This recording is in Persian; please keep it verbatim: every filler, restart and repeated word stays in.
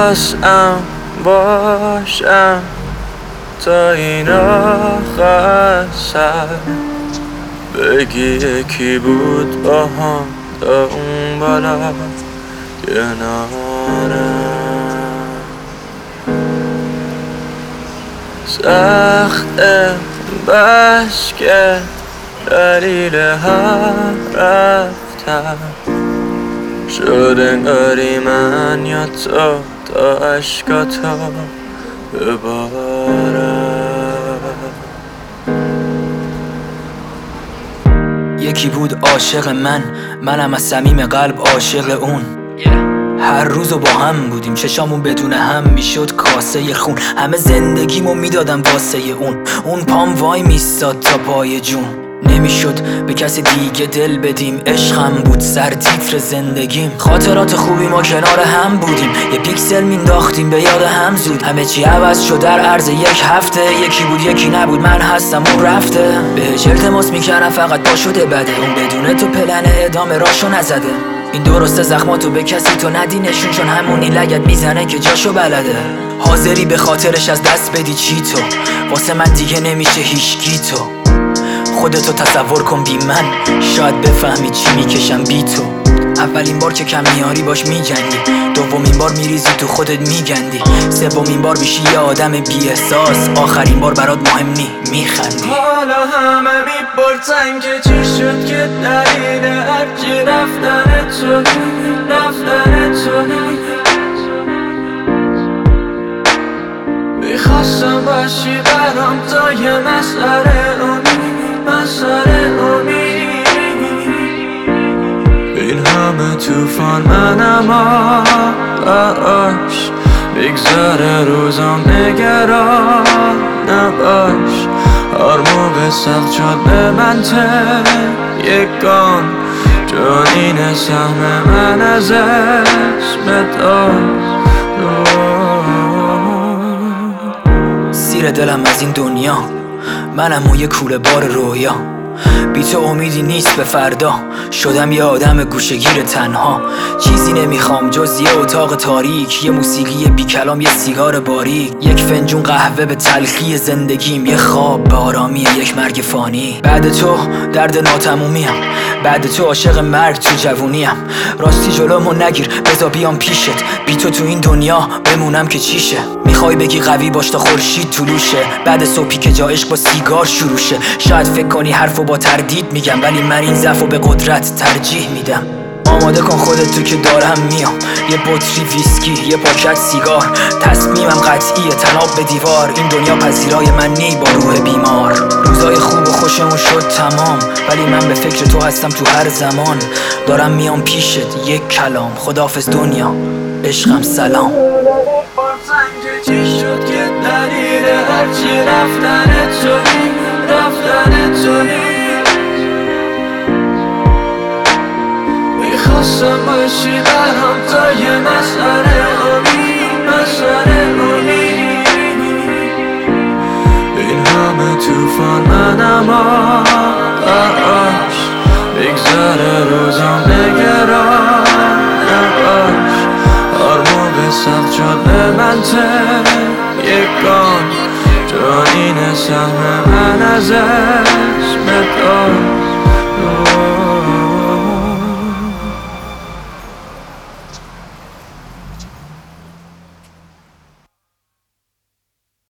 واسم باشم تا این آخر سر بگی یکی بود با هم تا اون بالا کنارم. سخته بس که دلیل هم رفتم شد انگاری من یا تو تا عشقاتو ببارم. یکی بود عاشق من، منم از صمیم قلب عاشق اون. هر روزو با هم بودیم، چشامون بدون هم میشد کاسه خون. همه زندگیمو میدادم واسه اون. اون پام وای میستاد تا پای جون. نمیشد به کسی دیگه دل بدیم، عشقم بود سر تیتر زندگیم. خاطرات خوبی ما کنار هم بودیم، یه پیکسل مینداختیم به یاد هم زود. همه چی عوض شد در عرض یک هفته، یکی بود یکی نبود، من هستم اون رفته. بهش التماس میکردم فقط با شده بده، اون بدون تو پلن ادامه راشو نزده. این درسته زخماتو به کسی تو ندی نشون، چون همونی لگت میزنه که جاشو بلده. حاضری به خاطرش از دست بدی چی تو؟ واسه من دیگه نمیشه هیچکی تو. خودتو تصور کن بی من، شاید بفهمی چی میکشم بی تو. اولین بار که کم میاری باش میجنگی، دومین بار میریزی تو خودت میگندی، سومین بار میشی یه آدم بی احساس، آخرین بار برات مهم نی میخندی. حالا همه میپرسن که چی شد که دلیل هرچی رفتن تو رفتن تو. میخواستم باشی برام تا یه مسئله امید مسئله امید. این همه توفان منم آش بگذاره روزم نگران نباش. هر موقع سخت شد به من یکان، چون این سهم من از اسمت سیر دلم از این دنیا، منم اون یه کوله بار رویا. بی تو امیدی نیست به فردا، شدم یه آدم گوشه‌گیر تنها. چیزی نمیخوام جز یه اتاق تاریک، یه موسیقی بی کلام، یه سیگار باریک، یک فنجون قهوه به تلخی زندگیم، یه خواب به آرامی یک مرگ فانی. بعد تو درد ناتمومیم، بعد تو عاشق مرگ تو جوونیم. راستی جلومو نگیر بذار بیام پیشت، بی تو تو این دنیا بمونم که چیشه. میخوای بگی قوی باش تا خورشید طلوشه، بعد صبحی که جا عشق با سیگار شروع شه. شاید فکر کنی حرفو با تردید میگم، ولی من این ضعفو به قدرت ترجیح میدم. آماده کن خودت تو که دارم میام، یه بطری ویسکی یه پاکت سیگار. تصمیمم قطعیه تناب به دیوار، این دنیا پذیرای من نی با روح بیمار. روزای خوب و خوشمون شد تمام، ولی من به فکر تو هستم تو هر زمان. دارم میام پیشت یک کلام، خداحافظ دنیا عشقم سلام. چی شد که دلیل هرچی رفتن تو رفتن تو. میخواستم باشی برام تا یه مسئله امید مسئله امید. این همه توفان منم آش بگذاره روزم نگران نباش. هر موقع سخت شد به من یکان، چون این سهم من از اسمت